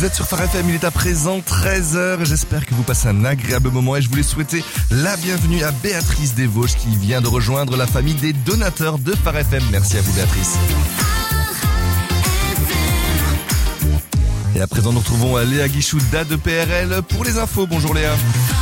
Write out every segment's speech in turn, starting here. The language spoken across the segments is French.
Vous êtes sur Phare FM, il est à présent 13h. J'espère que vous passez un agréable moment et je voulais souhaiter la bienvenue à Béatrice des Vosges qui vient de rejoindre la famille des donateurs de Phare FM. Merci à vous Béatrice. Et à présent nous retrouvons Léa Guichou de PRL pour les infos. Bonjour Léa.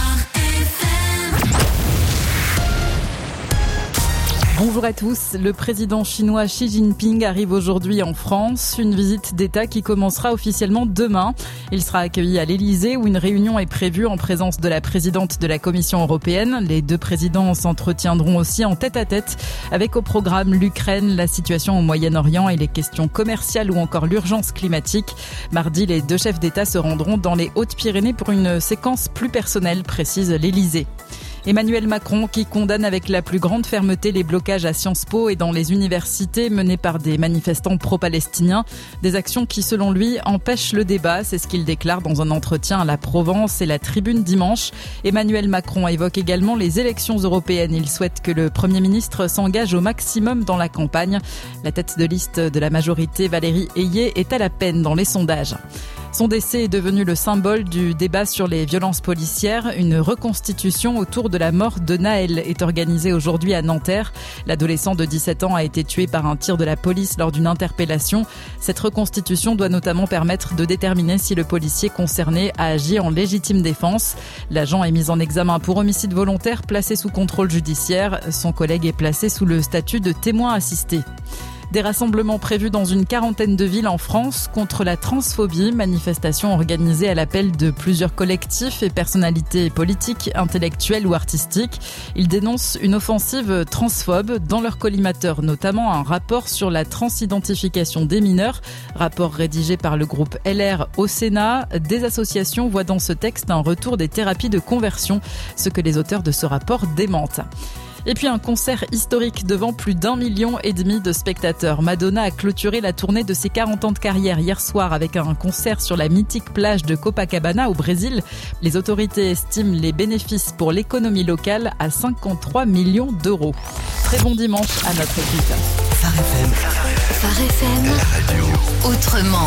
Bonjour à tous. Le président chinois Xi Jinping arrive aujourd'hui en France. Une visite d'État qui commencera officiellement demain. Il sera accueilli à l'Elysée où une réunion est prévue en présence de la présidente de la Commission européenne. Les deux présidents s'entretiendront aussi en tête-à-tête avec au programme l'Ukraine, la situation au Moyen-Orient et les questions commerciales ou encore l'urgence climatique. Mardi, les deux chefs d'État se rendront dans les Hautes-Pyrénées pour une séquence plus personnelle, précise l'Elysée. Emmanuel Macron qui condamne avec la plus grande fermeté les blocages à Sciences Po et dans les universités menés par des manifestants pro-palestiniens. Des actions qui, selon lui, empêchent le débat. C'est ce qu'il déclare dans un entretien à la Provence et la Tribune dimanche. Emmanuel Macron évoque également les élections européennes. Il souhaite que le Premier ministre s'engage au maximum dans la campagne. La tête de liste de la majorité, Valérie Ayé, est à la peine dans les sondages. Son décès est devenu le symbole du débat sur les violences policières. Une reconstitution autour de la mort de Naël est organisée aujourd'hui à Nanterre. L'adolescent de 17 ans a été tué par un tir de la police lors d'une interpellation. Cette reconstitution doit notamment permettre de déterminer si le policier concerné a agi en légitime défense. L'agent est mis en examen pour homicide volontaire placé sous contrôle judiciaire. Son collègue est placé sous le statut de témoin assisté. Des rassemblements prévus dans une quarantaine de villes en France contre la transphobie, manifestations organisées à l'appel de plusieurs collectifs et personnalités politiques, intellectuelles ou artistiques. Ils dénoncent une offensive transphobe, dans leur collimateur notamment un rapport sur la transidentification des mineurs, rapport rédigé par le groupe LR au Sénat. Des associations voient dans ce texte un retour des thérapies de conversion, ce que les auteurs de ce rapport démentent. Et puis un concert historique devant plus d'1,5 million de spectateurs. Madonna a clôturé la tournée de ses 40 ans de carrière hier soir avec un concert sur la mythique plage de Copacabana au Brésil. Les autorités estiment les bénéfices pour l'économie locale à 53 millions d'euros. Très bon dimanche à notre équipe. Phare FM. Phare FM. La radio. Autrement.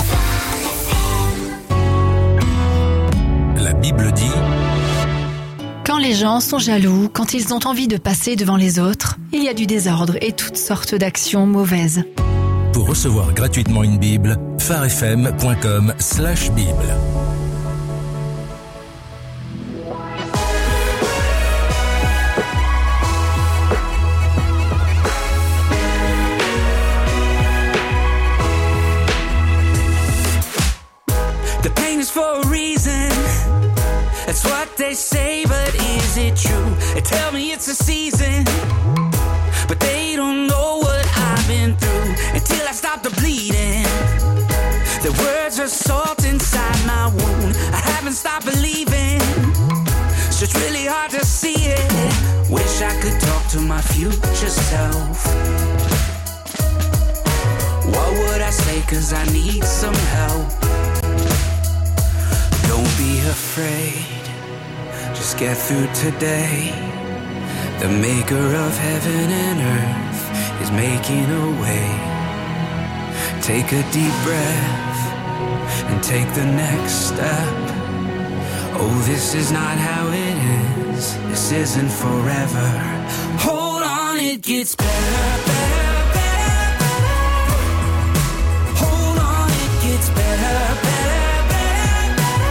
La Bible dit: quand les gens sont jaloux, quand ils ont envie de passer devant les autres, il y a du désordre et toutes sortes d'actions mauvaises. Pour recevoir gratuitement une Bible, pharefm.com/Bible. The pain is for a reason. That's what they say, but is it true? They tell me it's a season, but they don't know what I've been through until I stop the bleeding. The words are salt inside my wound. I haven't stopped believing, so it's really hard to see it. Wish I could talk to my future self. What would I say? 'Cause I need some help. Don't be afraid, just get through today. The maker of heaven and earth is making a way. Take a deep breath and take the next step. Oh, this is not how it is. This isn't forever. Hold on, it gets better, better, better, better. Hold on, it gets better, better, better,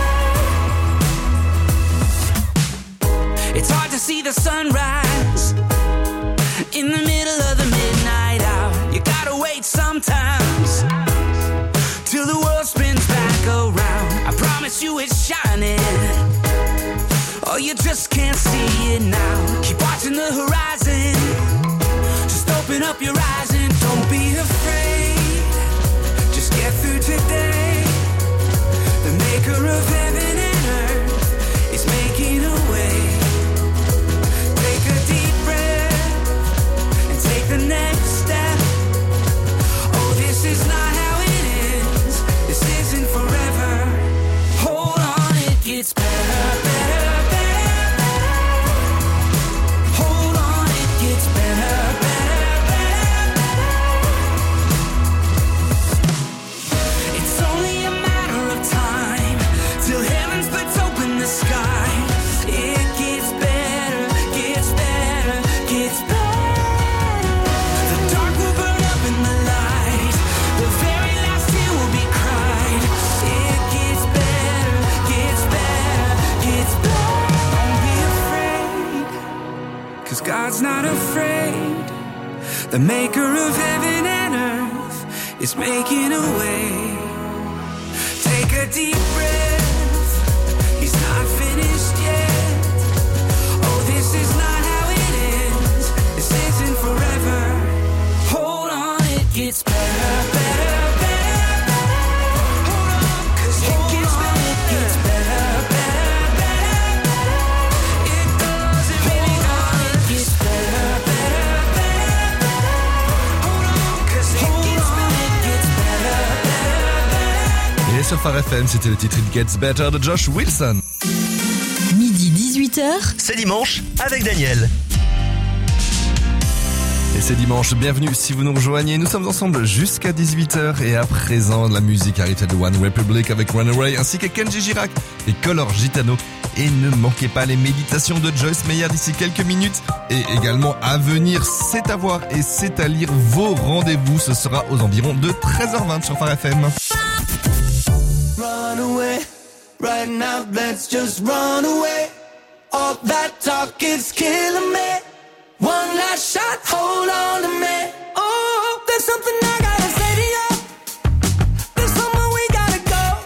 better. It's hard to see the sunrise in the middle of the midnight hour. You gotta wait sometimes till the world spins back around. I promise you it's shining. Oh, you just can't see it now. Keep watching the horizon. Just open up your eyes and don't be afraid. Just get through today. The maker of heaven and earth is making a way. Take a deep breath and take the next step. Oh, this is not how it is. This isn't forever. Hold on, it gets better, better, better, better. Hold on, it gets better, better, better, better. God's not afraid. The maker of heaven and earth is making a way. Take a deep breath, he's not finished yet. Oh, this is not how it ends, this isn't forever. Hold on, it gets better, better, better, better. Hold on, 'cause it gets better, it gets better, better, better, better. It does, it really does. It gets better, better, better, better. Hold on, 'cause it gets better, it gets better, better, better. Et sur Phare FM, c'était le titre It Gets Better de Josh Wilson. Midi 18h, C'est dimanche avec Daniel. Et c'est dimanche, bienvenue si vous nous rejoignez. Nous sommes ensemble jusqu'à 18h et à présent, la musique arrive de One Republic avec Runaway ainsi que Kenji Girac et Color Gitano. Et ne manquez pas les méditations de Joyce Meyer d'ici quelques minutes. Et également à venir, c'est à voir et c'est à lire vos rendez-vous. Ce sera aux environs de 13h20 sur Phare FM. Run away, right now let's just run away. All that talk is killing me. One last shot, hold on to me. Oh, there's something I gotta say to you. There's somewhere we gotta go.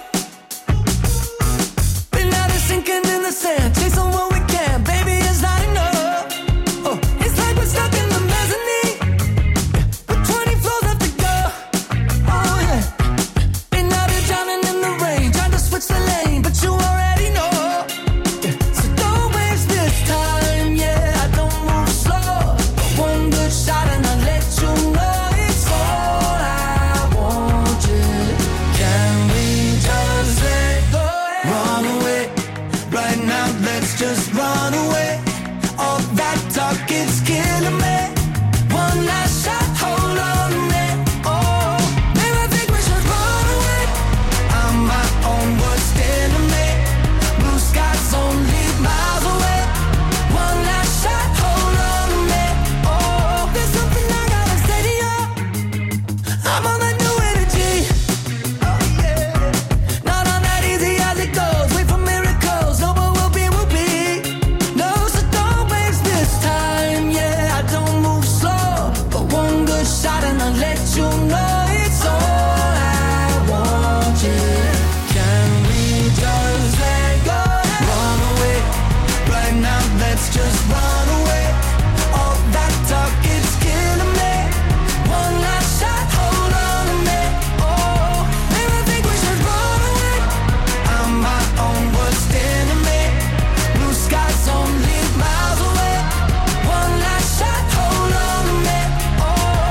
Been out of sinking in the sand, chasing what we can, baby, it's not enough. Oh, it's like we're stuck in the mezzanine, with 20 floors left to go. Oh yeah, been out here drowning in the rain, trying to switch the lane, but you already know. Yeah. So don't waste this time, yeah, I don't move slow. One good shot and I'll let you know it's all I want you. Can we just let go? Run away, right now let's just run away. All that talk, it's killing me. One last shot, hold on to me. Oh, maybe I think we should run away. I'm my own worst enemy. Blue skies only miles away. One last shot, hold on to me. Oh, there's something I gotta say to you. I'm on that new energy. Oh yeah, not on that easy as it goes. Wait for miracles, no, but we'll be. No, so don't waste this time. Yeah, I don't move slow, but one good shot and I'll let you know it's all I want you. Can we just let go? Run away, right now let's just run away. All that talk is killing me. One last shot, hold on to me. Oh, maybe I think we should run away. I'm my own worst enemy. Blue skies only miles away. One last shot, hold on to me. Oh,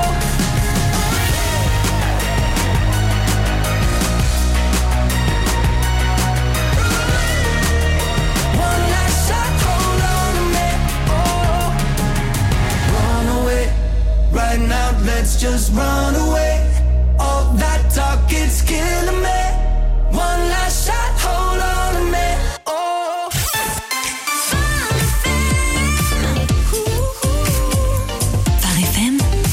one last shot, hold on to me. Oh, run away, right now let's just run away. All that talk, it's killing me. One last shot, hold on to me. Oh, Phare FM,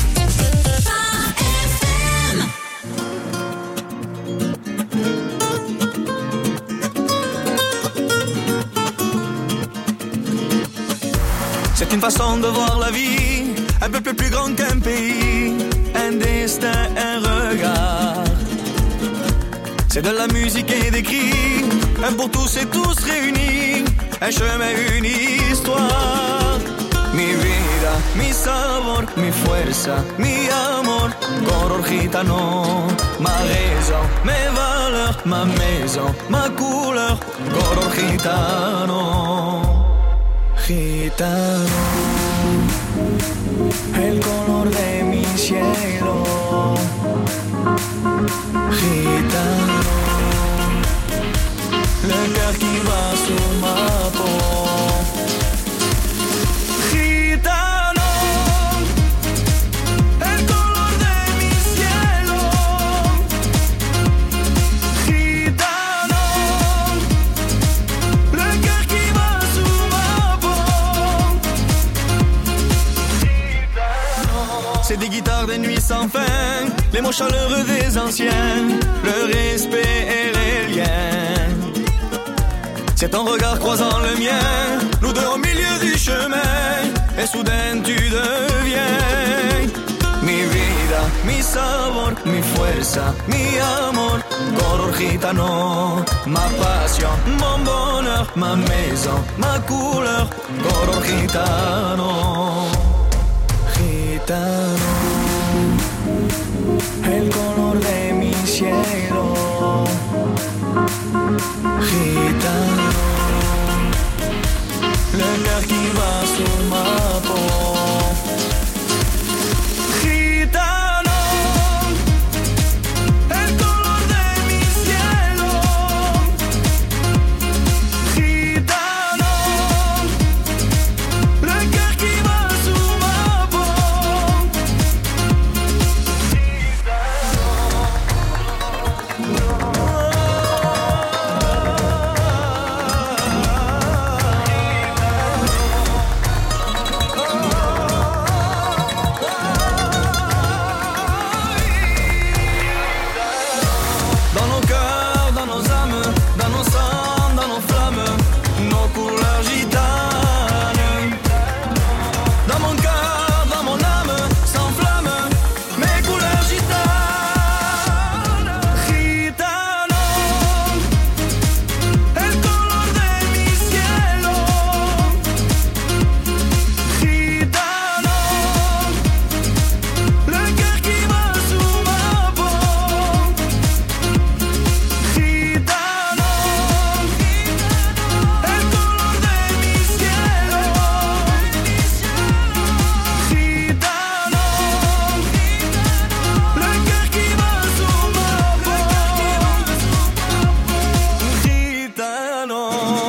c'est une façon de voir la vie, un peu plus grande qu'un pays, un destin, un regard. C'est de la musique et des cris, un pour tous et tous réunis, un chemin, une histoire. Mi vida, mi sabor, mi fuerza, mi amor, color gitano. Ma raison, mes valeurs, ma maison, ma couleur, color gitano. Gitano, el color de mi cielo. Gitano, le cœur qui bat sur ma peau. Gitano, el color de mi cielo. Gitano, le cœur qui bat sur ma peau. C'est des guitares des nuits sans fin, les mots chaleureux des anciens, le respect et les liens. C'est ton regard croisant le mien, nous deux au milieu du chemin, et soudain tu sabor, mi fuerza, mi amor. Color gitano, ma passion, mon bonheur, ma maison, ma couleur. Color gitano, gitano. El color de mi cielo, gitano. Le cœur qui bat sur ma peau, gitano. El color de mi cielo, gitano. Le cœur qui bat sur ma peau, dans nos cœurs, dans nos âmes, dans nos sangs, dans nos flammes, nos couleurs gitanes. Dans mon cœur, dans mon âme, sans flamme, mes couleurs gitanes. Gitano, el color de mi cielo. Gitano, le cœur qui bat sur ma peau. Gitano, el color de mi cielo. Gitano, le cœur qui bat sur ma peau. Gitano.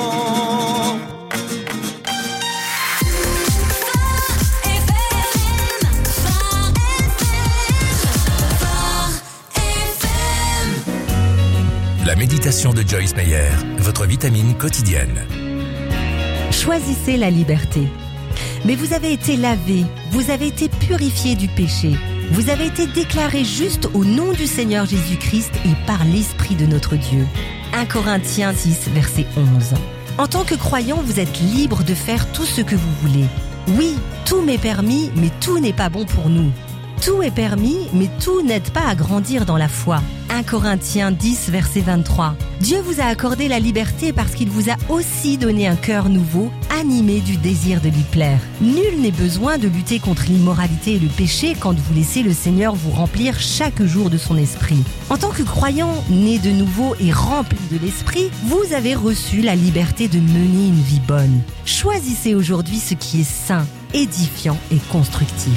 La méditation de Joyce Meyer, votre vitamine quotidienne. Choisissez la liberté. Mais vous avez été lavé, vous avez été purifié du péché. Vous avez été déclaré juste au nom du Seigneur Jésus-Christ et par l'Esprit de notre Dieu. 1 Corinthiens 10, verset 11. En tant que croyant, vous êtes libre de faire tout ce que vous voulez. Oui, tout m'est permis, mais tout n'est pas bon pour nous. Tout est permis, mais tout n'aide pas à grandir dans la foi. 1 Corinthiens 10, verset 23. Dieu vous a accordé la liberté parce qu'il vous a aussi donné un cœur nouveau, animé du désir de lui plaire. Nul n'est besoin de lutter contre l'immoralité et le péché quand vous laissez le Seigneur vous remplir chaque jour de son esprit. En tant que croyant, né de nouveau et rempli de l'esprit, vous avez reçu la liberté de mener une vie bonne. Choisissez aujourd'hui ce qui est sain, édifiant et constructif.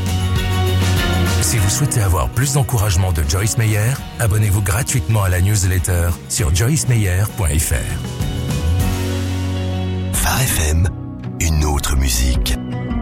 Si vous souhaitez avoir plus d'encouragement de Joyce Meyer, abonnez-vous gratuitement à la newsletter sur joycemeyer.fr. Phare FM, une autre musique.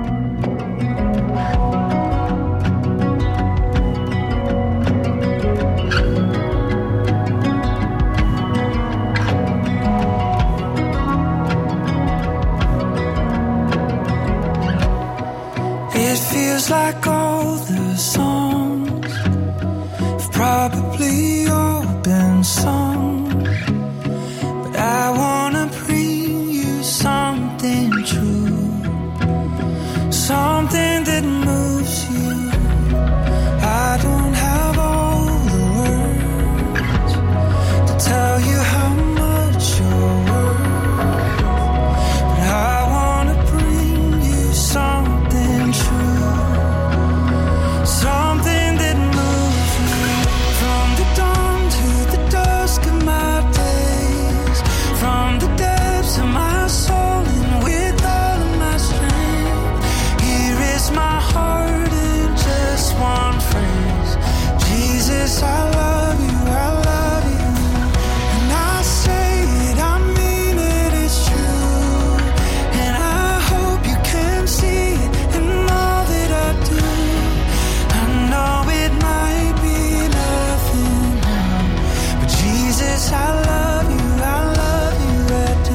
It feels like all the songs have probably all been sung, but I wanna bring you something true, something that moves you. I don't have all the words to tell you how much you're worth, but I wanna bring you something true, something that moves me from the dawn to the dusk of my days, from the depths of my soul and with all of my strength. Here is my heart in just one phrase: Jesus, I love you, I love you. And I say it, I mean it, it's true. And I hope you can see it in all that I do. I know it might be nothing now, but Jesus, I love you, I do.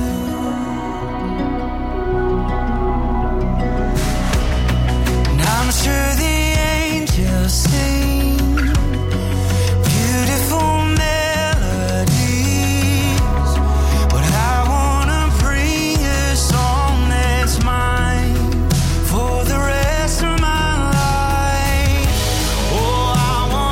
And I'm sure the angels sing beautiful melodies, but I wanna bring a song that's mine for the rest of my life. Oh, I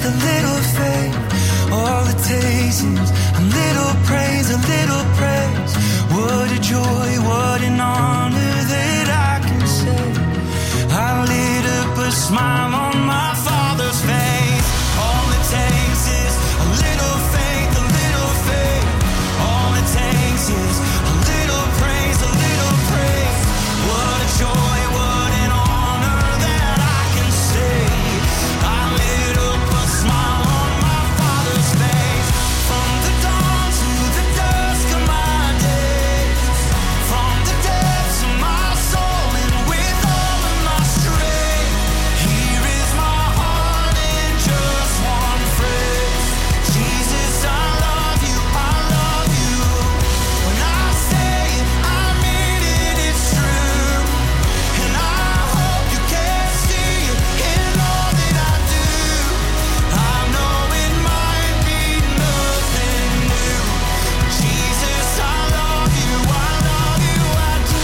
a little faith. All it takes is a little praise, a little praise. What a joy, what an honor that I can say. I lit up a smile on my Father's face. All it takes is a little faith, a little faith. All it takes is a little praise, a little praise. What a joy, what an honor that I can say. I lit up a smile on my Father's face. From the dawn to the dusk of my days, from the depths of my soul and with all of my strength, here is my heart in just one phrase. Jesus, I love you, I love you. When I say it, I mean it, it's true. And I hope you can see it in all that I do. I know it might be nothing new. Jesus, I love you, I love you, I do.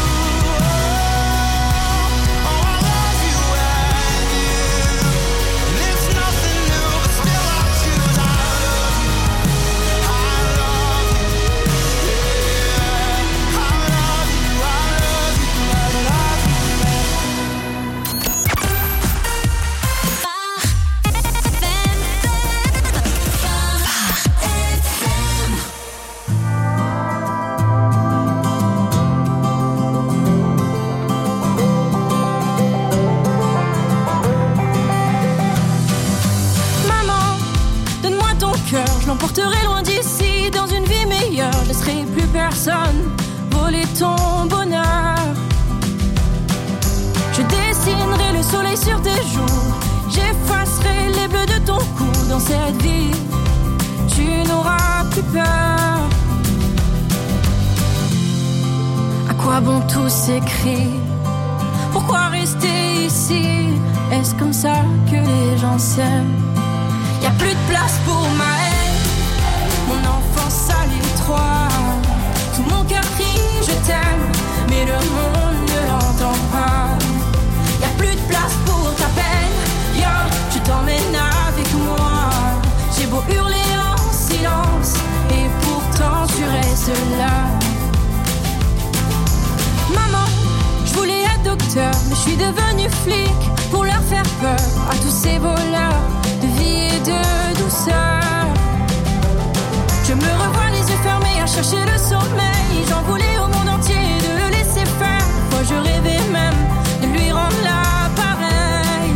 Oh, I love you, I do. And it's nothing new, but still I choose. I love you, I love you, yeah. I love you, I love you, I love Maman, donne-moi ton cœur, je l'emporterai loin d'ici, dans une vie meilleure. Je laisserai plus personne voler ton bonheur. Je dessinerai le soleil sur tes joues, j'effacerai les bleus de ton cou. Dans cette vie, tu n'auras plus peur. À quoi bon tous ces cris? Pourquoi rester ici? Est-ce comme ça que les gens s'aiment? Y'a plus de place pour ma haine, mon enfance à l'étroit. Tout mon cœur crie je t'aime, mais le monde ne l'entend pas. Y'a plus de place pour ta peine, viens, je t'emmène avec moi. J'ai beau hurler en silence, et pourtant tu restes là. Maman, je voulais être docteur, mais je suis devenue flic pour leur faire peur à tous ces voleurs de vie et de douceur. Je me revois les yeux fermés à chercher le sommeil. J'en voulais au monde entier de le laisser faire. Moi je rêvais même de lui rendre l'appareil.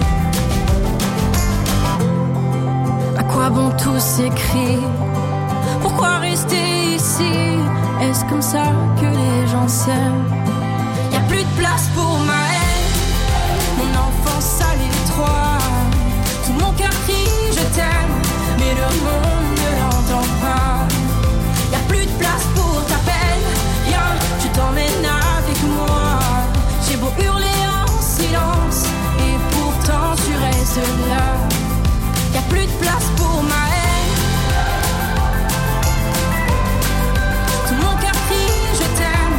À quoi bon tous ces cris? Pourquoi rester ici? Est-ce comme ça que les gens s'aiment? Y'a plus de place pour ma haine, mon enfance à l'étroit. Tout mon cœur crie je t'aime, mais le monde ne l'entend pas. Y'a plus de place pour ta peine, viens, je t'emmène avec moi. J'ai beau hurler en silence, et pourtant tu restes là. Y'a plus de place pour ma haine, tout mon cœur crie je t'aime.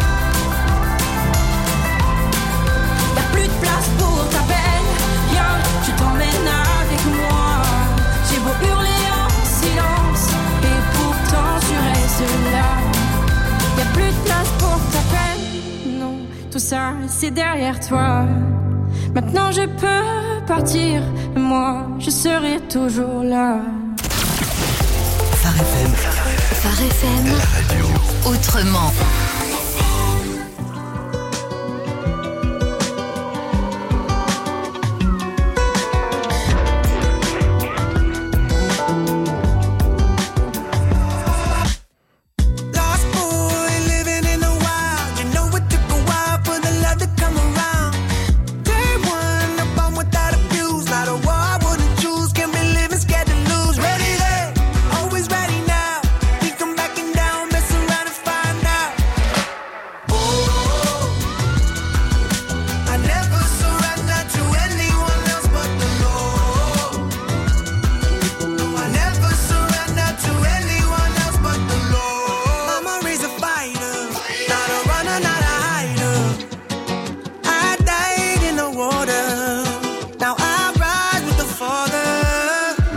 Y'a plus de place pour ta peine, viens, je t'emmène avec moi. J'ai beau hurler en silence, et pourtant tu restes là. Y'a plus de place pour ta peine, non, tout ça c'est derrière toi. Maintenant je peux partir, et moi je serai toujours là. Phare FM. Phare FM. La radio. Autrement. Lost boy living in the wild. You know it took a while for the love to come around. Day one, a bomb without a fuse. Not a war I wouldn't choose. Can't be living scared to lose. Ready there, always ready now. Think I'm backing down, mess around and find out. Oh, I never surrender to anyone else but the Lord. No, I never surrender to anyone else but the Lord. Mama raised a fighter, not a runner, not a hider. I died in the water, now I rise with the Father.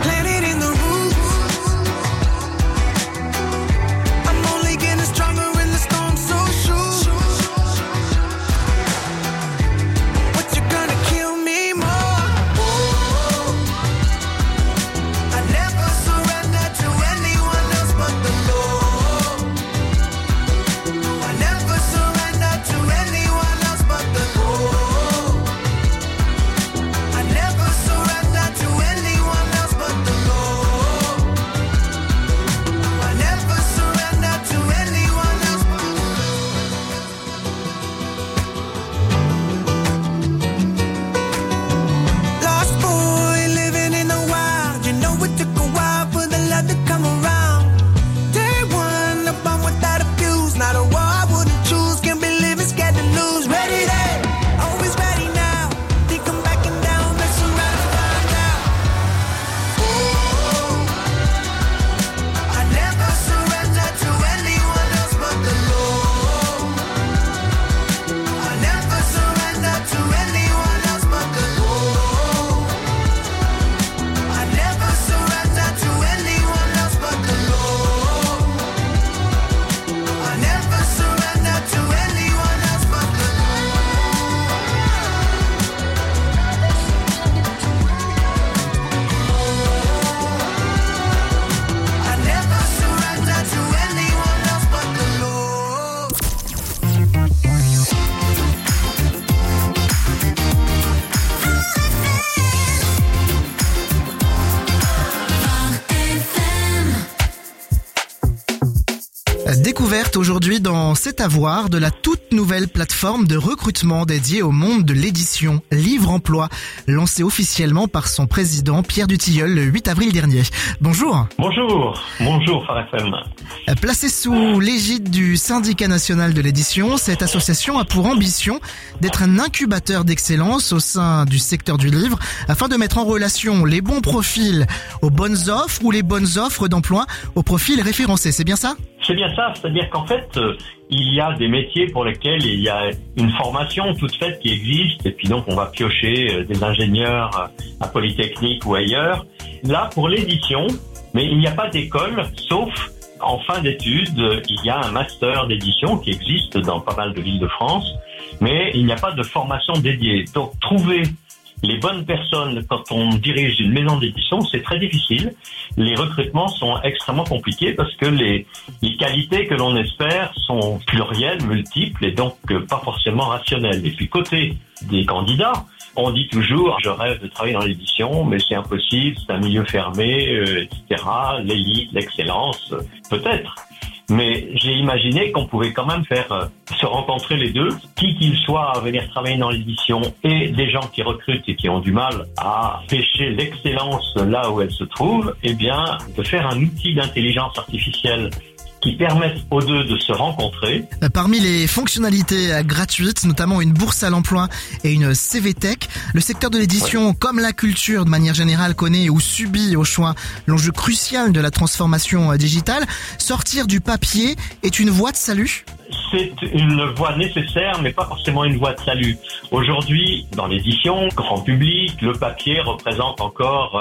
découverte aujourd'hui dans C'est à voir de la toute nouvelle plateforme de recrutement dédiée au monde de l'édition, Livre Emploi, lancée officiellement par son président Pierre Dutilleul le 8 avril dernier. Bonjour. Bonjour Phare FM. Placée sous l'égide du Syndicat national de l'édition, cette association a pour ambition d'être un incubateur d'excellence au sein du secteur du livre afin de mettre en relation les bons profils aux bonnes offres ou les bonnes offres d'emploi aux profils référencés. C'est bien ça ? C'est bien ça, c'est-à-dire qu'en fait, il y a des métiers pour lesquels il y a une formation toute faite qui existe, et puis donc on va piocher des ingénieurs à Polytechnique ou ailleurs. Là, pour l'édition, mais il n'y a pas d'école, sauf en fin d'études, il y a un master d'édition qui existe dans pas mal de villes de France, mais il n'y a pas de formation dédiée. Donc trouver les bonnes personnes quand on dirige une maison d'édition, c'est très difficile. Les recrutements sont extrêmement compliqués parce que les qualités que l'on espère sont plurielles, multiples et donc pas forcément rationnelles. Et puis côté des candidats, on dit toujours « je rêve de travailler dans l'édition, mais c'est impossible, c'est un milieu fermé, etc. L'élite, l'excellence, peut-être ». Mais j'ai imaginé qu'on pouvait quand même faire se rencontrer les deux, qui qu'ils soient à venir travailler dans l'édition et des gens qui recrutent et qui ont du mal à pêcher l'excellence là où elle se trouve, eh bien, de faire un outil d'intelligence artificielle qui permettent aux deux de se rencontrer. Parmi les fonctionnalités gratuites, notamment une bourse à l'emploi et une CV Tech, le secteur de l'édition, comme la culture de manière générale, connaît ou subit au choix l'enjeu crucial de la transformation digitale. Sortir du papier est une voie de salut ? C'est une voie nécessaire, mais pas forcément une voie de salut. Aujourd'hui, dans l'édition, grand public, le papier représente encore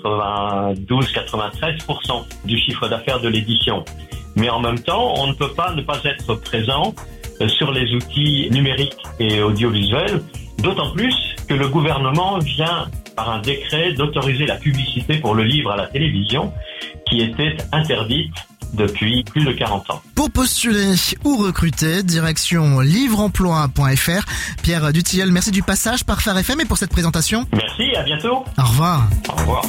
92-93% du chiffre d'affaires de l'édition. Mais en même temps, on ne peut pas ne pas être présent sur les outils numériques et audiovisuels, d'autant plus que le gouvernement vient, par un décret, d'autoriser la publicité pour le livre à la télévision, qui était interdite depuis plus de 40 ans. Pour postuler ou recruter, direction livreemploi.fr. Pierre Dutilleul, merci du passage par Phare FM et pour cette présentation. Merci, à bientôt. Au revoir. Au revoir.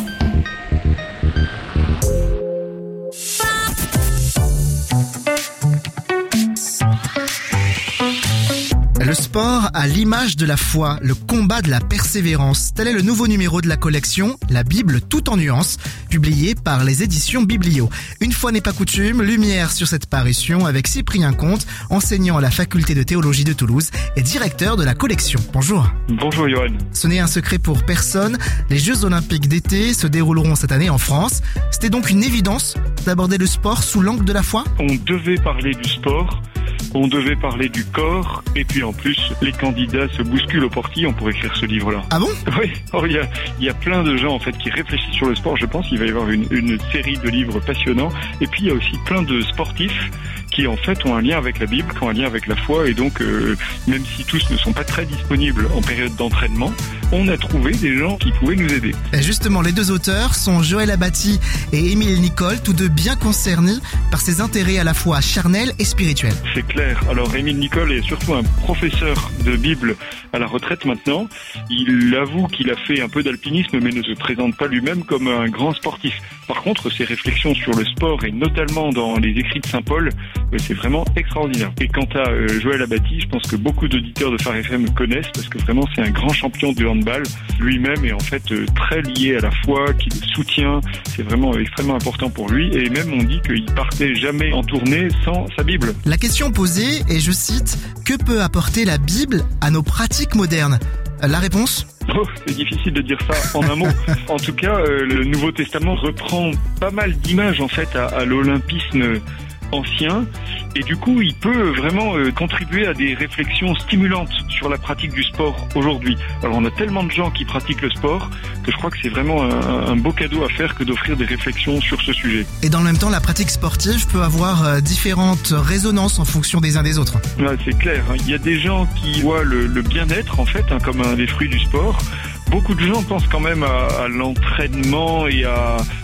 Le sport à l'image de la foi, le combat de la persévérance. Tel est le nouveau numéro de la collection La Bible tout en nuances, publié par les éditions Biblio. Une fois n'est pas coutume, lumière sur cette parution avec Cyprien Comte, enseignant à la faculté de théologie de Toulouse et directeur de la collection. Bonjour. Bonjour Johan. Ce n'est un secret pour personne, les Jeux Olympiques d'été se dérouleront cette année en France. C'était donc une évidence d'aborder le sport sous l'angle de la foi ? On devait parler du sport. On devait parler du corps, et puis en plus, les candidats se bousculent au portillon pour écrire ce livre-là. Ah bon ? Oui, il y a plein de gens en fait qui réfléchissent sur le sport. Je pense qu'il va y avoir une série de livres passionnants. Et puis il y a aussi plein de sportifs qui en fait ont un lien avec la Bible, qui ont un lien avec la foi, et donc même si tous ne sont pas très disponibles en période d'entraînement, on a trouvé des gens qui pouvaient nous aider. Et justement, les deux auteurs sont Joël Abati et Émile Nicole, tous deux bien concernés par ses intérêts à la fois charnels et spirituels. C'est clair. Alors Émile Nicole est surtout un professeur de Bible à la retraite maintenant. Il avoue qu'il a fait un peu d'alpinisme, mais ne se présente pas lui-même comme un grand sportif. Par contre, ses réflexions sur le sport, et notamment dans les écrits de Saint Paul, c'est vraiment extraordinaire. Et quant à Joël Abati, je pense que beaucoup d'auditeurs de Phare FM connaissent, parce que vraiment c'est un grand champion de handball. Lui-même est en fait très lié à la foi, qui le soutient. C'est vraiment extrêmement important pour lui. Et même on dit qu'il partait jamais en tournée sans sa Bible. La question posée est, je cite, « Que peut apporter la Bible à nos pratiques modernes ?» La réponse ? Oh, c'est difficile de dire ça en un mot. En tout cas, le Nouveau Testament reprend pas mal d'images en fait à l'olympisme ancien, et du coup il peut vraiment contribuer à des réflexions stimulantes sur la pratique du sport aujourd'hui. Alors on a tellement de gens qui pratiquent le sport que je crois que c'est vraiment un beau cadeau à faire que d'offrir des réflexions sur ce sujet. Et dans le même temps, la pratique sportive peut avoir différentes résonances en fonction des uns des autres. Ouais, c'est clair, hein. Il y a des gens qui voient le bien-être en fait comme un des fruits du sport. Beaucoup de gens pensent quand même à l'entraînement et à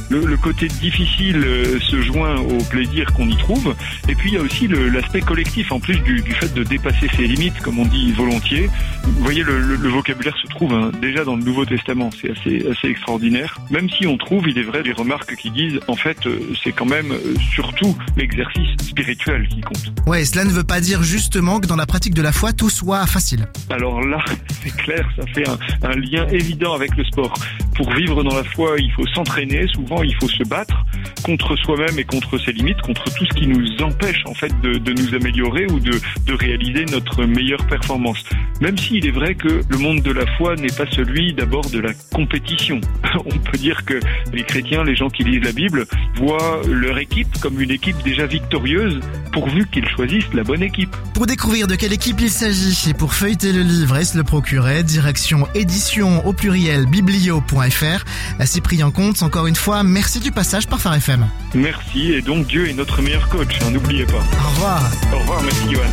Le côté difficile se joint au plaisir qu'on y trouve. Et puis il y a aussi l'aspect collectif, en plus du fait de dépasser ses limites, comme on dit volontiers. Vous voyez, le vocabulaire se trouve déjà dans le Nouveau Testament, c'est assez extraordinaire. Même si on trouve, il est vrai, des remarques qui disent, en fait, c'est quand même surtout l'exercice spirituel qui compte. Ouais, cela ne veut pas dire justement que dans la pratique de la foi, tout soit facile. Alors là, c'est clair, ça fait un lien évident avec le sport. Pour vivre dans la foi, il faut s'entraîner, souvent il faut se battre contre soi-même et contre ses limites, contre tout ce qui nous empêche en fait de nous améliorer ou de réaliser notre meilleure performance. Même s'il est vrai que le monde de la foi n'est pas celui d'abord de la compétition. On peut dire que les chrétiens, les gens qui lisent la Bible, voient leur équipe comme une équipe déjà victorieuse, pourvu qu'ils choisissent la bonne équipe. Pour découvrir de quelle équipe il s'agit et pour feuilleter le livre et se le procurer, direction édition au pluriel biblio.fr. Cyprien Comte, encore une fois, merci du passage par Phare FM. Merci, et donc Dieu est notre meilleur coach, n'oubliez pas. Au revoir. Au revoir, merci Johan.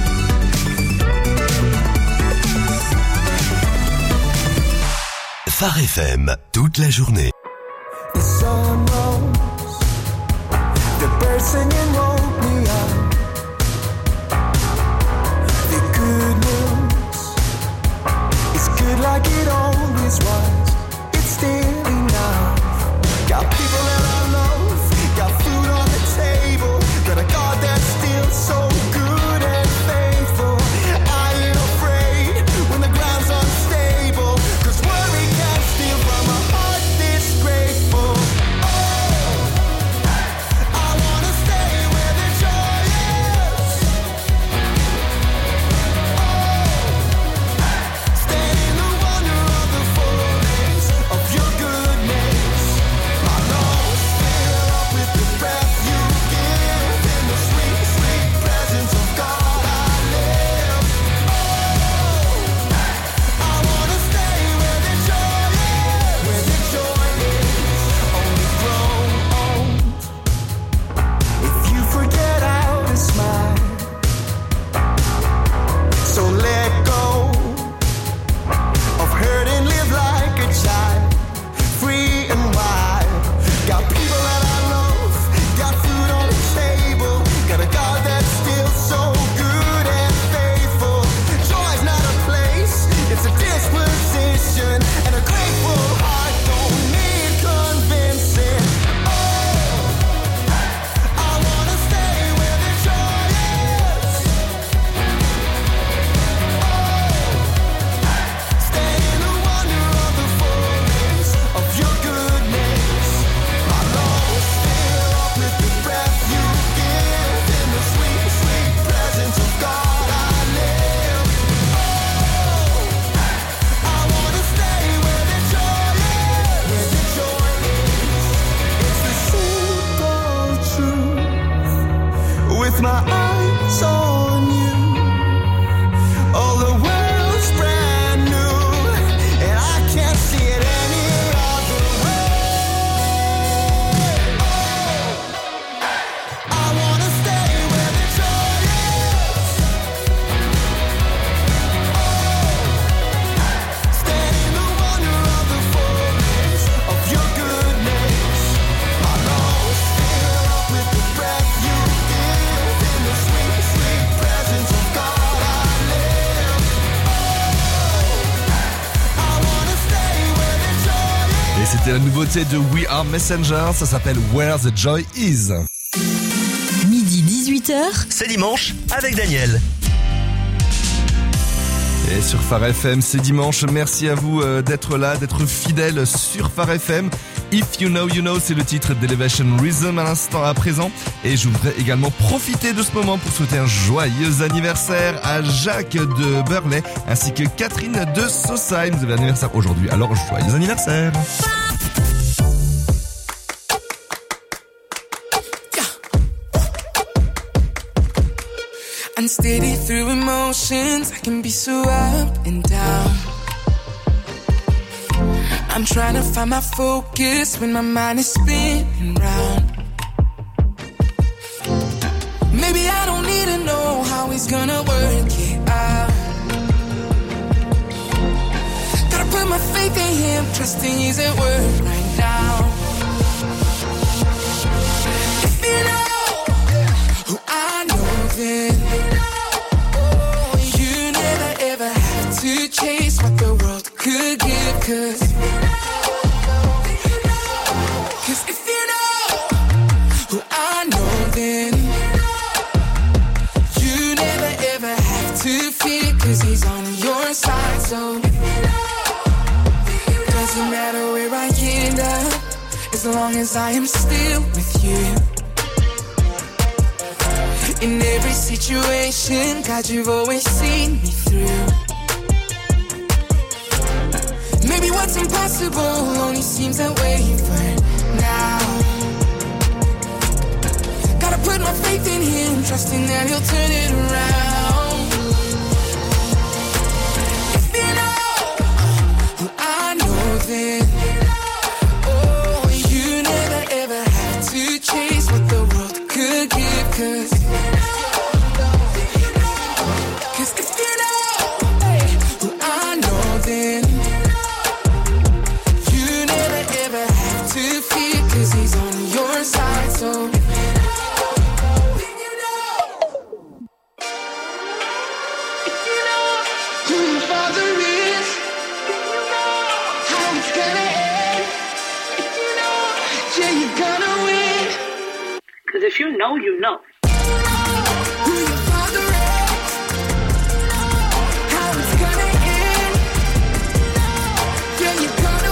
Phare FM, toute la journée. The sun rose, the birds singing woke me up. The good news is good like it always was. It's still enough. Got people that I love, got food on the table, got a God that's still so good and faithful. I ain't afraid when the ground's unstable, 'cause worry can't steal from a heart this grateful. I wanna stay where the joy is. Stay in the wonder of the fullness of your goodness. My lungs fill up with the breath you give. In the sweet, sweet presence of God I live. I wanna stay where the joy is. Where the joy is. Only grow old if you forget how to smile. So let go of hurt and live like a child, free and wild. Got people that I love, got food on the table, got a God that's still so good and faithful. Joy's not a place, it's a disposition, and a grateful heart don't need convincing. I wanna stay where the joy is. Stay in the wonder of the fullness of your goodness. My lungs fill up with the breath you give. In the sweet, sweet presence of God I live. I wanna stay where the joy is. Where the joy is. It's the simple truth. With my eyes on you, all the world's brand new, and I can't see it any other way. I wanna stay where the joy is. Stay in the wonder of the fullness of your goodness. My lungs fill up with the breath you give. In the sweet, sweet presence of God I live. I wanna stay where the joy is. Et c'était la nouveauté de We Are Messenger, ça s'appelle Where the Joy Is. Midi 18h, C'est dimanche avec Daniel. Et sur Phare FM, c'est dimanche. Merci à vous d'être là, d'être fidèles sur Phare FM. If You Know, You Know, c'est le titre d'Elevation Rhythm à l'instant à présent. Et je voudrais également profiter de ce moment pour souhaiter un joyeux anniversaire à Jacques de Burley ainsi que Catherine de Saussaye. Vous avez anniversaire aujourd'hui, alors joyeux anniversaire. Unsteady through emotions, I can be so up and down. I'm trying to find my focus when my mind is spinning round. Maybe I don't need to know how he's gonna work it out. Gotta put my faith in him, trusting he's at work right now. chase what the world could give. Cause if you know who I know, then you never ever have to fear. Cause he's on your side, so doesn't matter where I end up, as long as I am still with you. In every situation, God, you've always seen me through. Maybe what's impossible only seems that way for now. Gotta put my faith in him, trusting that he'll turn it around. If you know who I know, then oh, you never ever have to chase what the world could give. Cause if you know who I know, then you never ever have to fear. Cause he's on your side, so if you know, you know. Who your father is, how it's gonna end. Yeah, you're gonna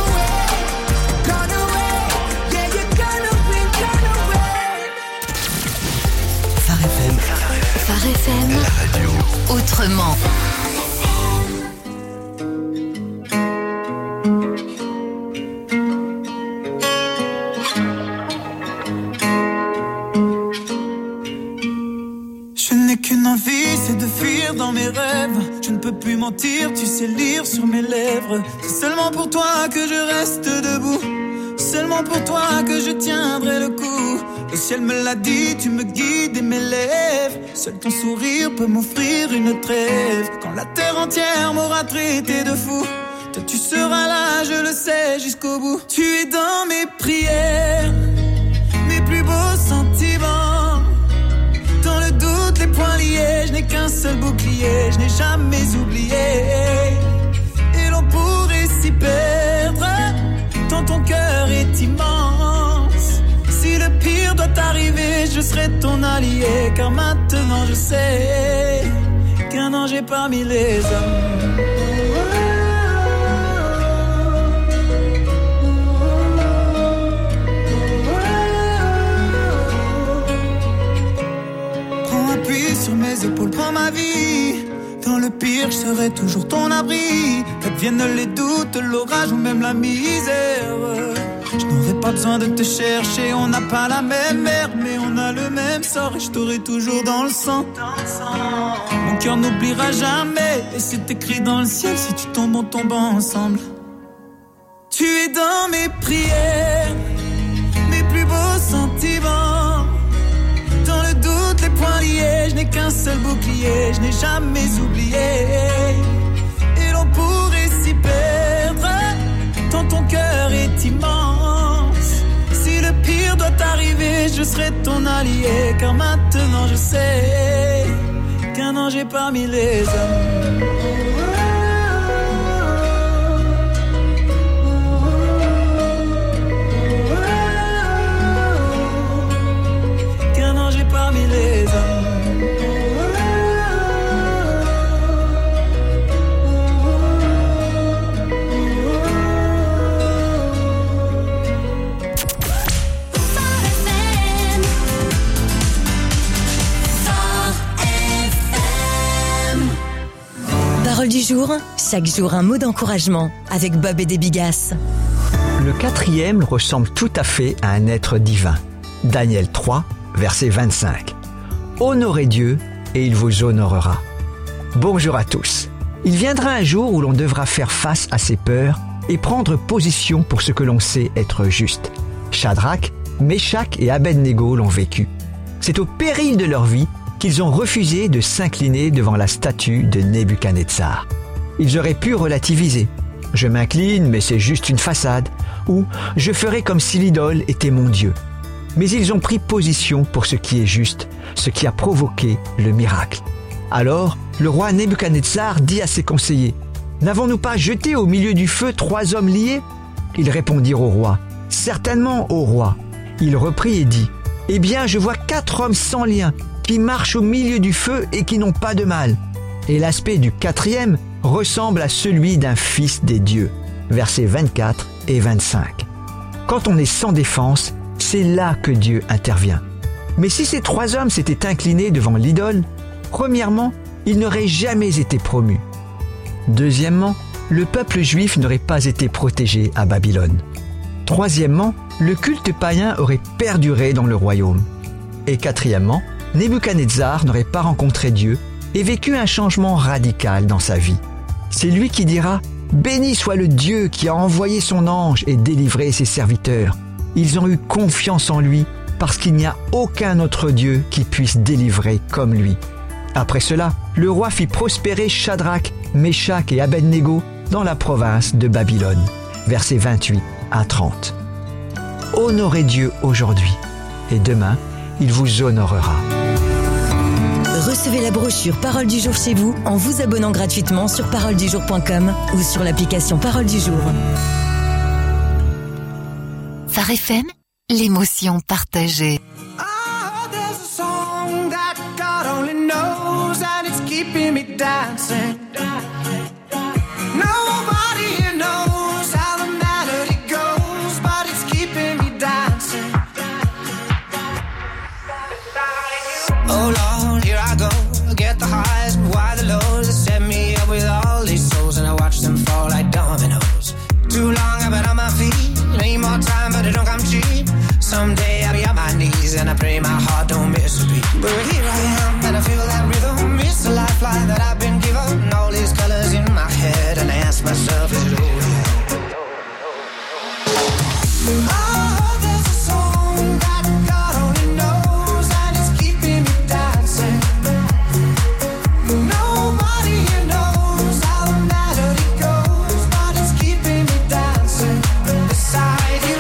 win, yeah, you're gonna win, Phare FM. Phare FM. La radio. Autrement. C'est de fuir dans mes rêves. Je ne peux plus mentir, tu sais lire sur mes lèvres. C'est seulement pour toi que je reste debout. Seulement pour toi que je tiendrai le coup. Le ciel me l'a dit, tu me guides et m'élèves. Seul ton sourire peut m'offrir une trêve. Quand la terre entière m'aura traité de fou, toi tu seras là, je le sais, jusqu'au bout. Tu es dans mes prières, mes plus beaux sentiments. Dans le doute, les poings liés, je n'ai qu'un seul bouclier, je n'ai jamais oublié. Et l'on pourrait s'y perdre, tant ton cœur est immense. Si le pire doit arriver, je serai ton allié. Car maintenant je sais qu'un danger parmi les hommes. Sur mes épaules, prends ma vie. Dans le pire, je serai toujours ton abri. Qu'adviennent les doutes, l'orage ou même la misère. Je n'aurai pas besoin de te chercher. On n'a pas la même mère, mais on a le même sort. Et je t'aurai toujours dans le sang. Mon cœur n'oubliera jamais. Et c'est écrit dans le ciel, si tu tombes, on tombe ensemble. Tu es dans mes prières, mes plus beaux sentiments. Dans le doute, les poings liés, je n'ai qu'un seul bouclier, je n'ai jamais oublié. Et l'on pourrait s'y perdre, tant ton cœur est immense. Si le pire doit arriver, je serai ton allié. Car maintenant je sais qu'un danger parmi les hommes. Parmi les hommes. Parole du jour, chaque jour un mot d'encouragement avec Bob et des Bigasses. Le 4e ressemble tout à fait à un être divin. Daniel 3, verset 25. Honorez Dieu et il vous honorera. Bonjour à tous. Il viendra un jour où l'on devra faire face à ses peurs et prendre position pour ce que l'on sait être juste. Shadrach, Meshach et Abednego l'ont vécu. C'est au péril de leur vie qu'ils ont refusé de s'incliner devant la statue de Nebuchadnezzar. Ils auraient pu relativiser. Je m'incline, mais c'est juste une façade. Ou je ferai comme si l'idole était mon Dieu. Mais ils ont pris position pour ce qui est juste, ce qui a provoqué le miracle. Alors, le roi Nebuchadnezzar dit à ses conseillers « N'avons-nous pas jeté au milieu du feu 3 hommes liés ? Ils répondirent au roi. Certainement, ô roi. Il reprit et dit, eh bien, je vois 4 hommes sans lien qui marchent au milieu du feu et qui n'ont pas de mal. Et l'aspect du 4e ressemble à celui d'un fils des dieux. Versets 24 et 25. Quand on est sans défense, c'est là que Dieu intervient. Mais si ces 3 hommes s'étaient inclinés devant l'idole, premièrement, ils n'auraient jamais été promus. Deuxièmement, le peuple juif n'aurait pas été protégé à Babylone. Troisièmement, le culte païen aurait perduré dans le royaume. Et quatrièmement, Nebuchadnezzar n'aurait pas rencontré Dieu et vécu un changement radical dans sa vie. C'est lui qui dira « Béni soit le Dieu qui a envoyé son ange et délivré ses serviteurs. Ils ont eu confiance en lui parce qu'il n'y a aucun autre Dieu qui puisse délivrer comme lui. » Après cela, le roi fit prospérer Shadrach, Meshach et Abednego dans la province de Babylone. Versets 28 à 30. Honorez Dieu aujourd'hui et demain, il vous honorera. Recevez la brochure Parole du jour chez vous en vous abonnant gratuitement sur paroledujour.com ou sur l'application Parole du jour. Phare FM, l'émotion partagée. Keeping me dancing. Nobody here knows how the melody goes, but it's keeping me dancing. Oh Lord, here I go, get the highs, why the lows, that set me up with all these souls, and I watch them fall like dominoes. Too long I've been on my feet, need more time, but it don't come cheap. Someday I'll be on my knees, and I pray my heart don't miss a beat. But here I am, and I feel that rhythm. It's the lifeline that I've been given. All these colors in my head, and I ask myself, is it over yet? Oh, there's a song that God only knows, and it's keeping me dancing. Nobody here knows how the melody goes, but it's keeping me dancing beside you.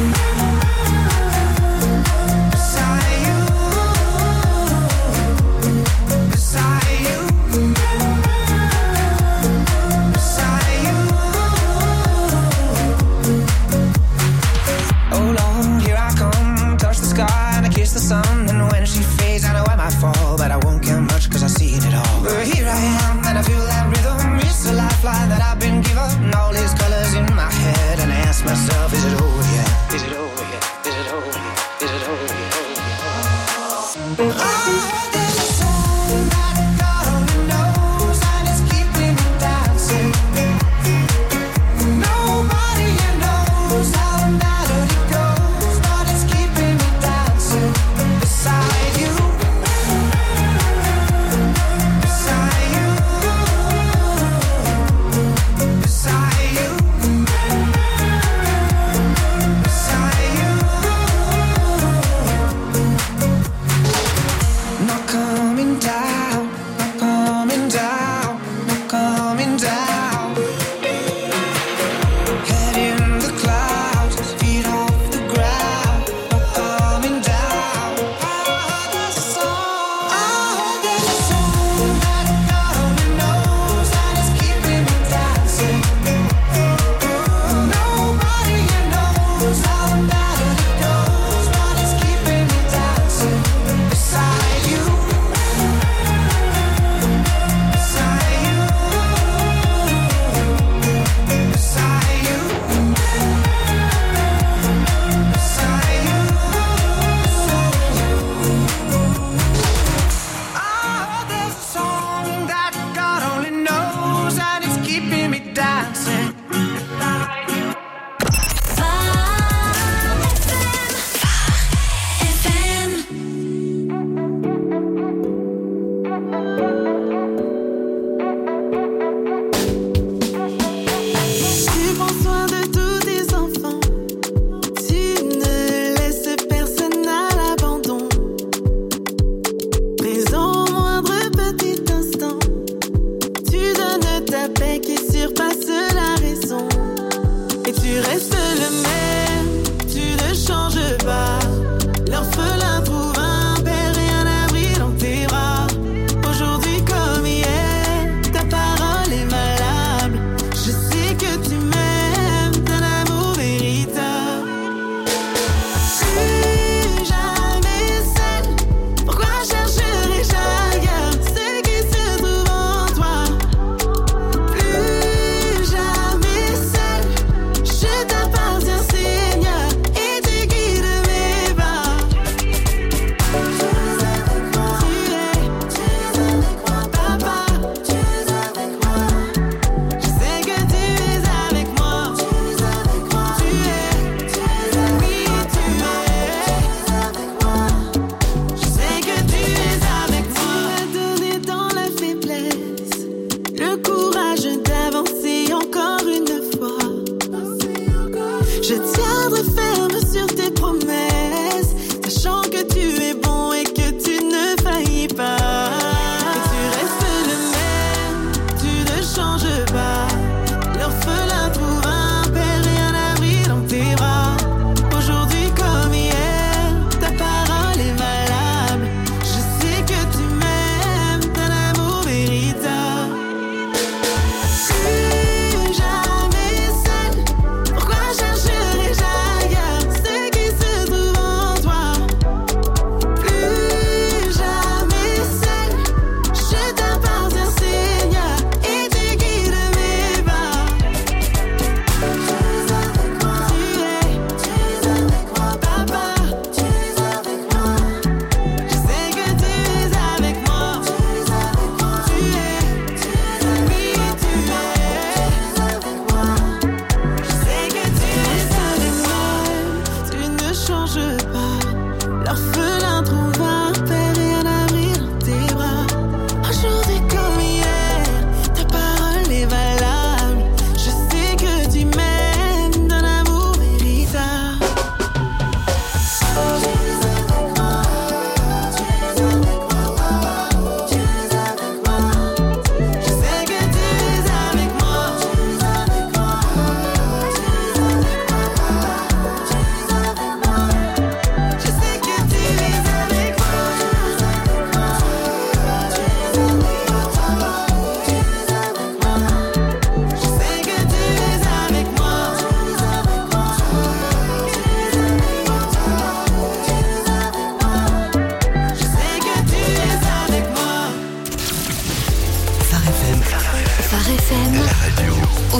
The sun, and when she fades I know I might fall, but I won't get much cause I've seen it all. But here I am and I feel that rhythm. It's a lifeline that I've been given. All these colors in my head, and I ask myself, is it over yet? Is it over yet? Is it over yet? Is it over yet? Oh, there's a song that God only knows, and it's keeping me dancing. Nobody here knows how the melody goes, but it's keeping me dancing. Beside you, beside you, beside you.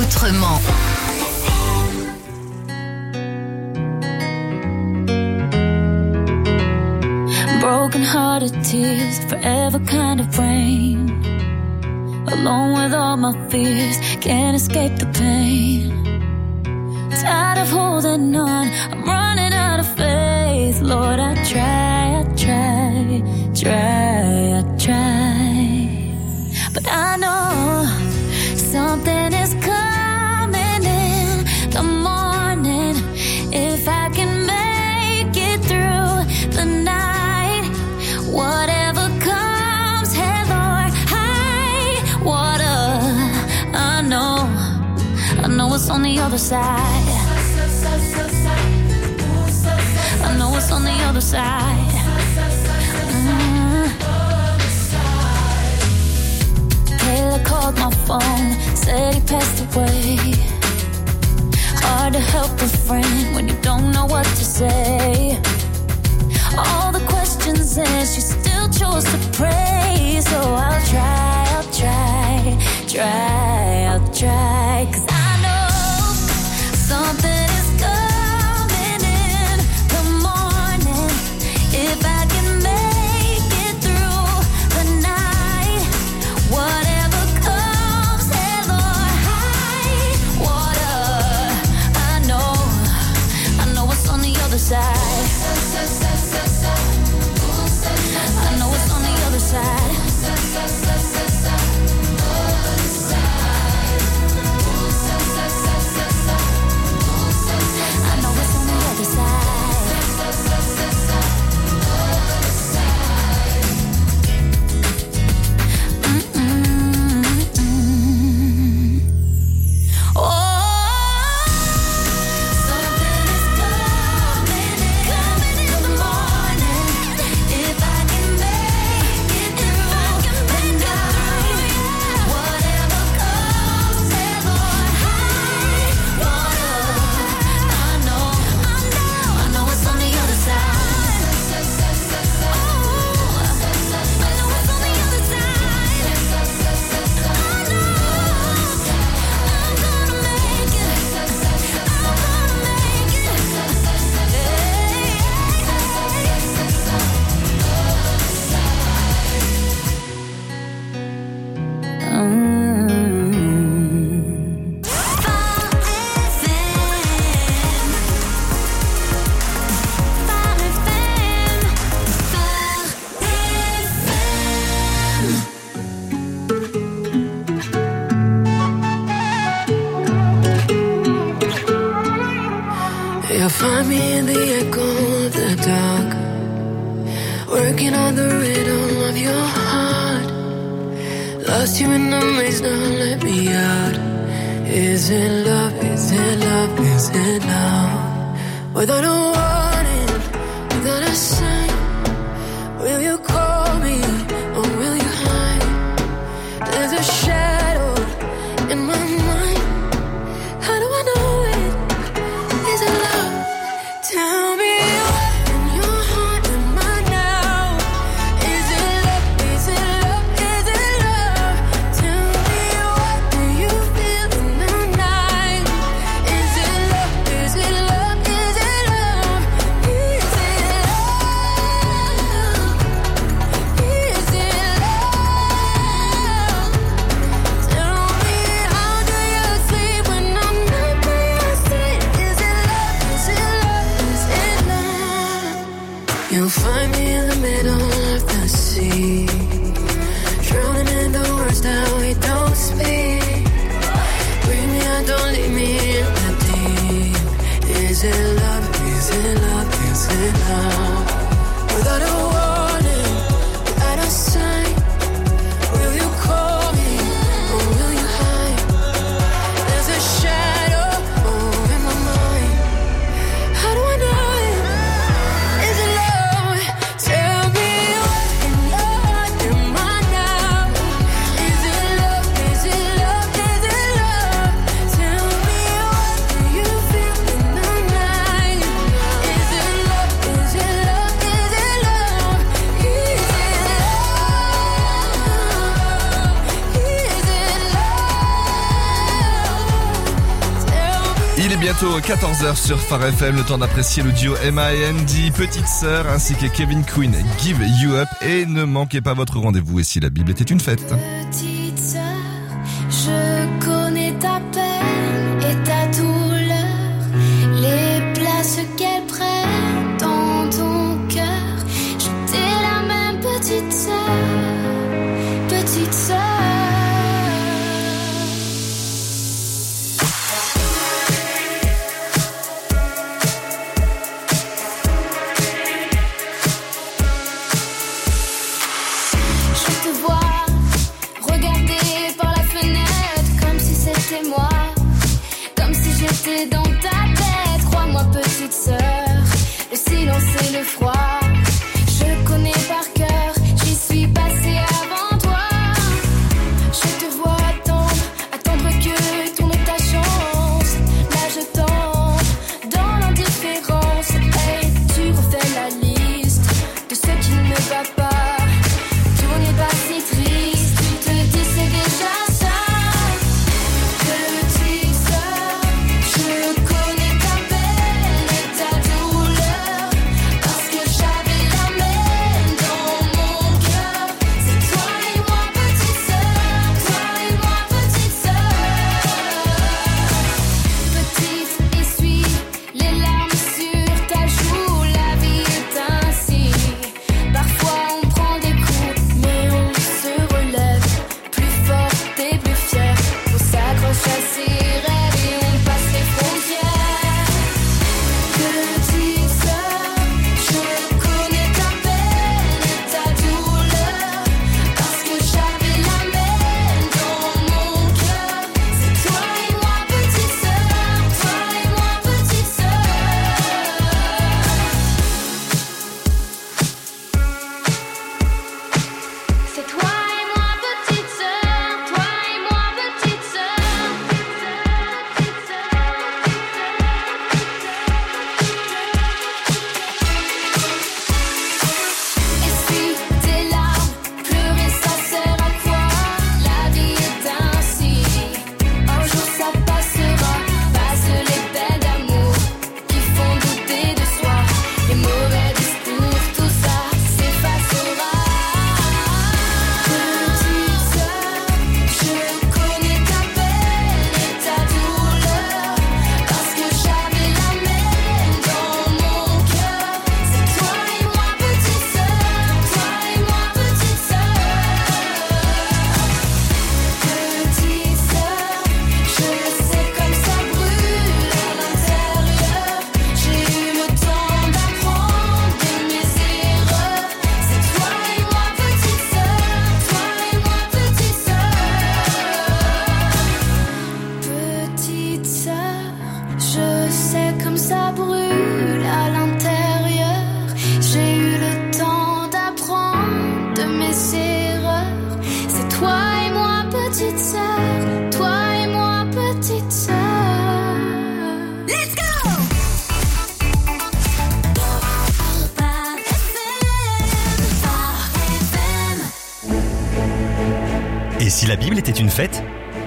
autrement. Broken hearted tears, forever kind of rain. Alone with all my fears, can't escape the pain. Tired of holding on, I'm running out of faith. Lord, I try, but I know something is coming in the morning. If I can make it through the night, whatever comes, hey Lord, high water. I know it's on the other side. I know it's on the other side. Taylor called my phone, said he passed away. Hard to help a friend when you don't know what to say. All the questions and she still chose to pray. So I'll try, 'cause I know something is coming in the morning. If I can make it through the night, whatever comes, hey Lord, high water. I know it's on the other side. I know it's on the other side. You'll find me in the echo of the dark, working on the rhythm of your heart. Lost you in the maze, now let me out. Is it love, is it love, is it love? Without a warning, without a sign, will you call me or will you hide? There's a shadow in my mind. How do I know it? Is it love? Tell me what in your heart am I now? Is it love? Is it love? Is it love? Tell me what do you feel in the night? Is it love? Is it love? Is it love? Is it love? Is it love? Tell me how do you sleep when I'm not by your side? Is it love? Is it love? Is it love? You'll find me in the middle of the sea, drowning in the words that we don't speak. Bring me out, don't leave me in the deep. Is it love? Is it love? Is it love? Without a warning, without a sign, will you call me or will you hide? There's a shadow in my mind. How do I know it? Is it love? Tell me what in your heart am I now? Is it love? Is it love? Is it love? Tell me what do you feel in the night? Is it love? Is it love? Is it love? Il est bientôt 14h sur Phare FM, le temps d'apprécier le duo M.I.N.D. Petite Sœur ainsi que Kevin Quinn, Give You Up, et ne manquez pas votre rendez-vous et si la Bible était une fête. Petite sœur, je connais ta peine et ta douleur, les places qu'elle prennent dans ton cœur. Je t'ai la même petite sœur, petite sœur. Moi, comme si j'étais dans ta tête. Crois-moi, petite sœur, le silence et le froid, je connais par cœur, j'y suis passée avant toi. Je te vois attendre que tourne ta chance. Là je tends dans l'indifférence. Hey, tu refais la liste de ce qui ne va pas. Tout n'est pas si triste, tu te dis c'est déjà ça. Et si la Bible était une fête ?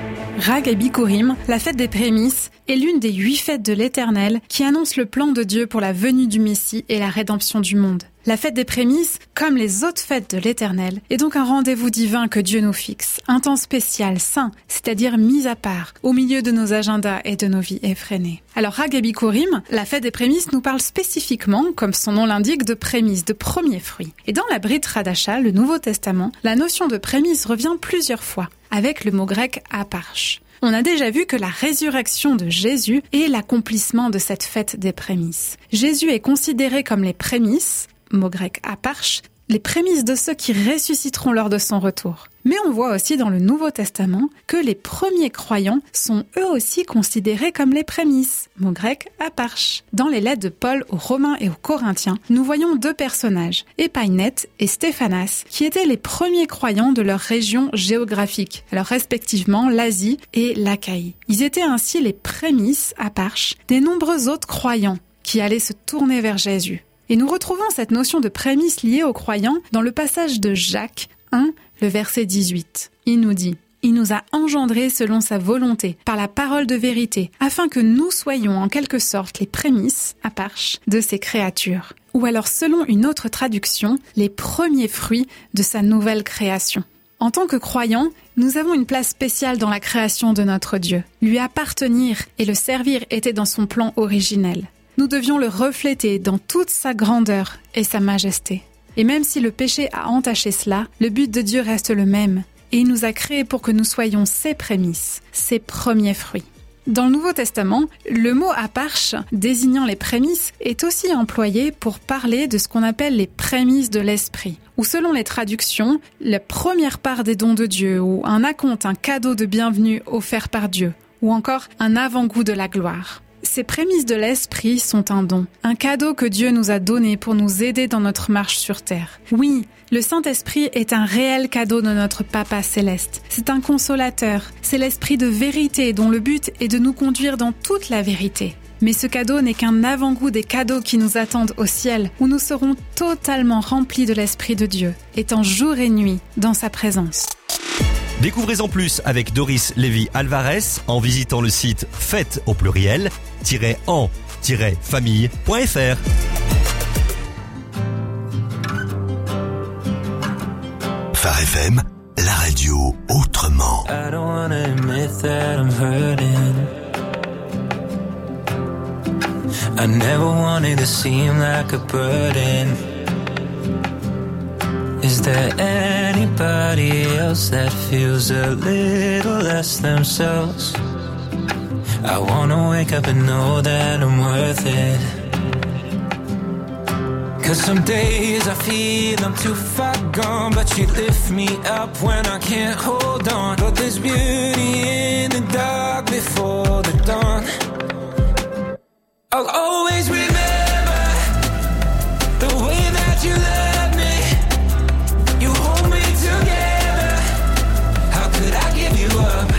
Hag Bikurim, la fête des prémices, est l'une des 8 fêtes de l'Éternel qui annoncent le plan de Dieu pour la venue du Messie et la rédemption du monde. La fête des prémices, comme les autres fêtes de l'Éternel, est donc un rendez-vous divin que Dieu nous fixe, un temps spécial, saint, c'est-à-dire mis à part, au milieu de nos agendas et de nos vies effrénées. Alors Hag Bikurim, la fête des prémices, nous parle spécifiquement, comme son nom l'indique, de prémices, de premiers fruits. Et dans la Brit Hadasha, le Nouveau Testament, la notion de prémices revient plusieurs fois, avec le mot grec aparsh. On a déjà vu que la résurrection de Jésus est l'accomplissement de cette fête des prémices. Jésus est considéré comme les prémices, mot grec aparsh, les prémices de ceux qui ressusciteront lors de son retour. Mais on voit aussi dans le Nouveau Testament que les premiers croyants sont eux aussi considérés comme les prémices, mot grec aparsh. Dans les lettres de Paul aux Romains et aux Corinthiens, nous voyons 2 personnages, Épaïnète et Stéphanas, qui étaient les premiers croyants de leur région géographique, alors respectivement l'Asie et l'Achaïe. Ils étaient ainsi les prémices aparsh des nombreux autres croyants qui allaient se tourner vers Jésus. Et nous retrouvons cette notion de prémisse liée aux croyants dans le passage de Jacques 1, le verset 18. Il nous dit « Il nous a engendrés selon sa volonté, par la parole de vérité, afin que nous soyons en quelque sorte les prémices, aparsh, de ses créatures. Ou alors selon une autre traduction, les premiers fruits de sa nouvelle création. En tant que croyants, nous avons une place spéciale dans la création de notre Dieu. Lui appartenir et le servir était dans son plan originel. Nous devions le refléter dans toute sa grandeur et sa majesté. Et même si le péché a entaché cela, le but de Dieu reste le même. Et il nous a créés pour que nous soyons ses prémices, ses premiers fruits. Dans le Nouveau Testament, le mot aparsh, désignant les prémices, est aussi employé pour parler de ce qu'on appelle les prémices de l'esprit. Ou selon les traductions, la première part des dons de Dieu, ou un acompte, un cadeau de bienvenue offert par Dieu, ou encore un avant-goût de la gloire. Ces prémices de l'esprit sont un don, un cadeau que Dieu nous a donné pour nous aider dans notre marche sur terre. Oui, le Saint-Esprit est un réel cadeau de notre Papa céleste. C'est un consolateur, c'est l'esprit de vérité dont le but est de nous conduire dans toute la vérité. Mais ce cadeau n'est qu'un avant-goût des cadeaux qui nous attendent au ciel, où nous serons totalement remplis de l'Esprit de Dieu, étant jour et nuit dans sa présence. Découvrez-en plus avec Doris Lévy-Alvarez en visitant le site fête au pluriel -en-famille.fr. Phare FM, la radio autrement. I don't wanna admit that I'm hurting. I never wanted to seem like a burden. Is there anybody else that feels a little less themselves? I wanna wake up and know that I'm worth it. 'Cause some days I feel I'm too far gone, but you lift me up when I can't hold on. But there's beauty in the dark before the dawn. I'll always remember the way that you love me. You hold me together. How could I give you up?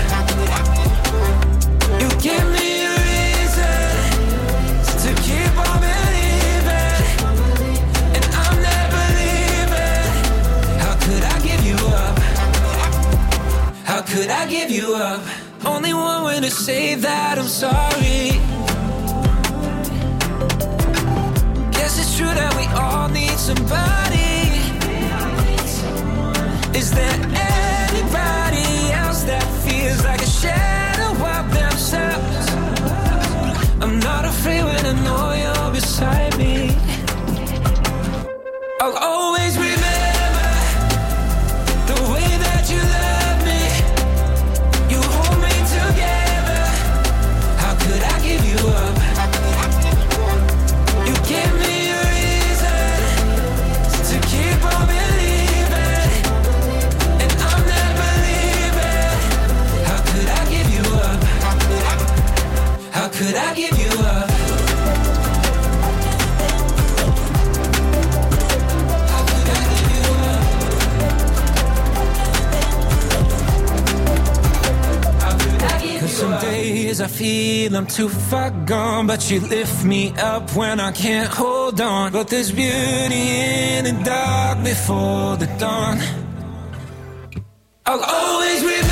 You give me a reason to keep on believing, and I'm never leaving. How could I give you up? How could I give you up? Only one way to say that I'm sorry. Guess it's true that we all need somebody. Is there anybody else that feels like a shadow of themselves? I'm not afraid when I know you're beside me. I'll always remember the way that you love me. You hold me together. How could I give you up? You give me a reason to keep on believing, and I'm never leaving. How could I give you up? How could I give you up? How could I give you up? How could I give you up? 'Cause some days I feel I'm too far gone, but you lift me up when I can't hold on. But there's beauty in the dark before the dawn. I'll always remember